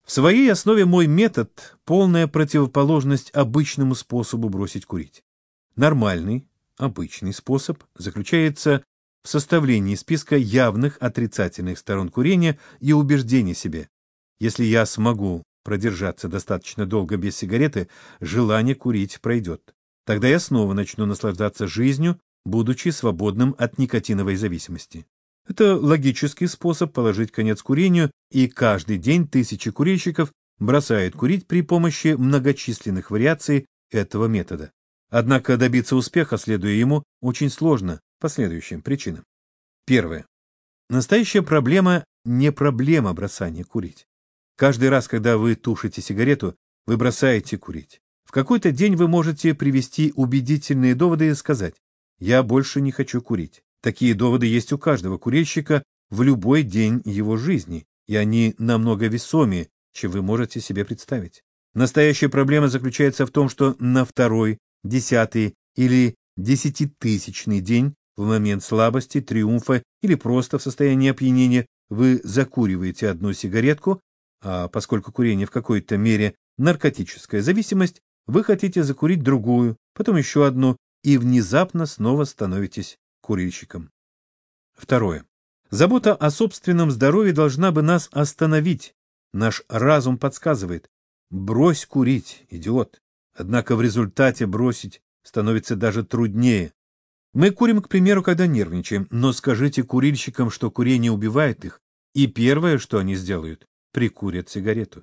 В своей основе мой метод – полная противоположность обычному способу бросить курить. Нормальный, обычный способ заключается в составлении списка явных отрицательных сторон курения и убеждений себе. Если я смогу продержаться достаточно долго без сигареты, желание курить пройдет. Тогда я снова начну наслаждаться жизнью, будучи свободным от никотиновой зависимости. Это логический способ положить конец курению, и каждый день тысячи курильщиков бросают курить при помощи многочисленных вариаций этого метода. Однако добиться успеха, следуя ему, очень сложно по следующим причинам. Первое. Настоящая проблема не проблема бросания курить. Каждый раз, когда вы тушите сигарету, вы бросаете курить. В какой-то день вы можете привести убедительные доводы и сказать: «Я больше не хочу курить». Такие доводы есть у каждого курильщика в любой день его жизни, и они намного весомее, чем вы можете себе представить. Настоящая проблема заключается в том, что на второй, 10-й или 10-тысячный день, в момент слабости, триумфа или просто в состоянии опьянения, вы закуриваете одну сигаретку, а поскольку курение в какой-то мере наркотическая зависимость, вы хотите закурить другую, потом еще одну, и внезапно снова становитесь курильщиком. Второе. Забота о собственном здоровье должна бы нас остановить. Наш разум подсказывает: брось курить, идиот. Однако в результате бросить становится даже труднее. Мы курим, к примеру, когда нервничаем, но скажите курильщикам, что курение убивает их, и первое, что они сделают, прикурят сигарету.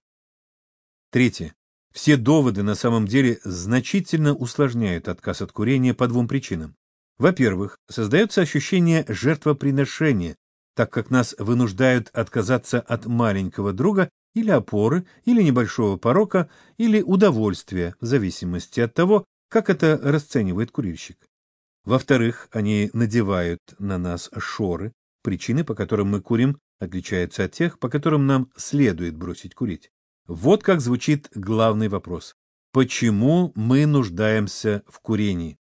Третье. Все доводы на самом деле значительно усложняют отказ от курения по двум причинам. Во-первых, создается ощущение жертвоприношения, так как нас вынуждают отказаться от маленького друга или опоры, или небольшого порока, или удовольствия, в зависимости от того, как это расценивает курильщик. Во-вторых, они надевают на нас шоры. Причины, по которым мы курим, отличаются от тех, по которым нам следует бросить курить. Вот как звучит главный вопрос: почему мы нуждаемся в курении?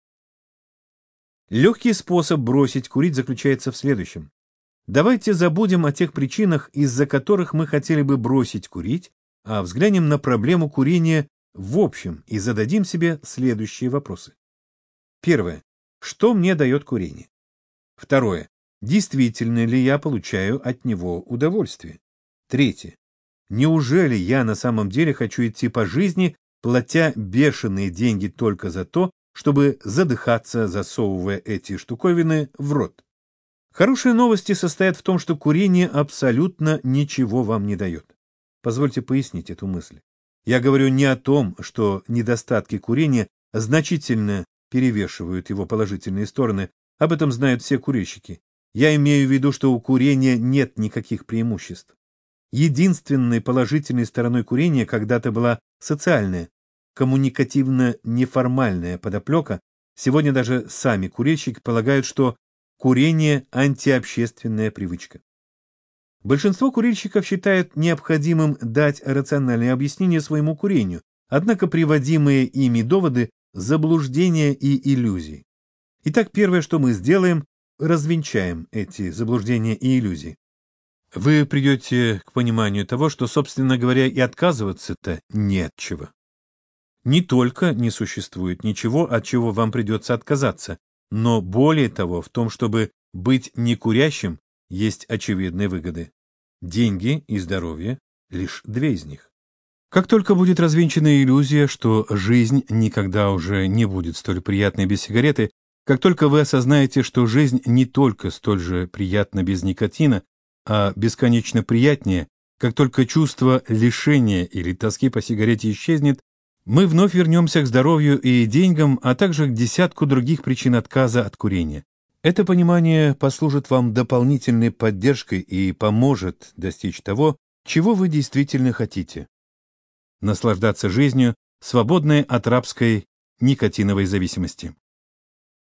Легкий способ бросить курить заключается в следующем. Давайте забудем о тех причинах, из-за которых мы хотели бы бросить курить, а взглянем на проблему курения в общем и зададим себе следующие вопросы. Первое. Что мне дает курение? Второе. Действительно ли я получаю от него удовольствие? Третье. Неужели я на самом деле хочу идти по жизни, платя бешеные деньги только за то, чтобы задыхаться, засовывая эти штуковины в рот? Хорошие новости состоят в том, что курение абсолютно ничего вам не дает. Позвольте пояснить эту мысль. Я говорю не о том, что недостатки курения значительно перевешивают его положительные стороны, об этом знают все курильщики. Я имею в виду, что у курения нет никаких преимуществ. Единственной положительной стороной курения когда-то была социальная, коммуникативно-неформальная подоплека. Сегодня даже сами курильщики полагают, что курение – антиобщественная привычка. Большинство курильщиков считают необходимым дать рациональное объяснение своему курению, однако приводимые ими доводы – заблуждения и иллюзии. Итак, первое, что мы сделаем – развенчаем эти заблуждения и иллюзии. Вы придете к пониманию того, что, собственно говоря, и отказываться-то не от чего. Не только не существует ничего, от чего вам придется отказаться, но более того, в том, чтобы быть некурящим, есть очевидные выгоды. Деньги и здоровье – лишь две из них. Как только будет развенчана иллюзия, что жизнь никогда уже не будет столь приятной без сигареты, как только вы осознаете, что жизнь не только столь же приятна без никотина, а бесконечно приятнее, как только чувство лишения или тоски по сигарете исчезнет, мы вновь вернемся к здоровью и деньгам, а также к десятку других причин отказа от курения. Это понимание послужит вам дополнительной поддержкой и поможет достичь того, чего вы действительно хотите. Наслаждаться жизнью, свободной от рабской никотиновой зависимости.